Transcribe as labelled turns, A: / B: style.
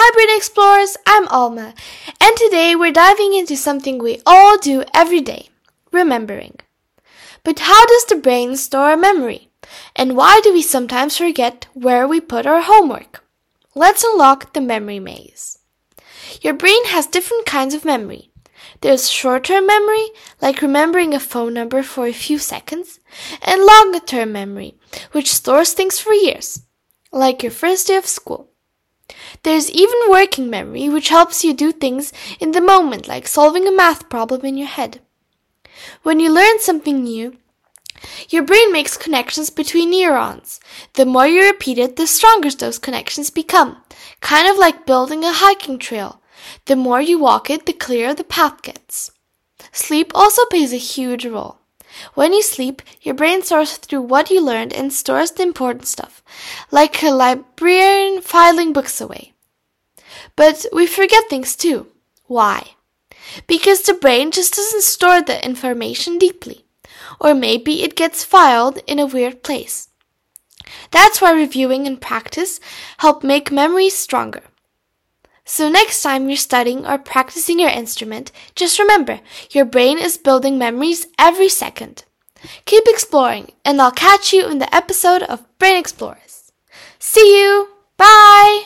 A: Hi Brain Explorers, I'm Alma, and today we're diving into something we all do every day, remembering. But how does the brain store a memory? And why do we sometimes forget where we put our homework? Let's unlock the memory maze. Your brain has different kinds of memory. There's short-term memory, like remembering a phone number for a few seconds, and longer-term memory, which stores things for years, like your first day of school. There's even working memory, which helps you do things in the moment, like solving a math problem in your head. When you learn something new, your brain makes connections between neurons. The more you repeat it, the stronger those connections become, kind of like building a hiking trail. The more you walk it, the clearer the path gets. Sleep also plays a huge role. When you sleep, your brain sorts through what you learned and stores the important stuff, like a librarian filing books away. But we forget things too. Why? Because the brain just doesn't store the information deeply. Or maybe it gets filed in a weird place. That's why reviewing and practice help make memories stronger. So next time you're studying or practicing your instrument, just remember, your brain is building memories every second. Keep exploring, and I'll catch you in the episode of Brain Explorers. See you! Bye!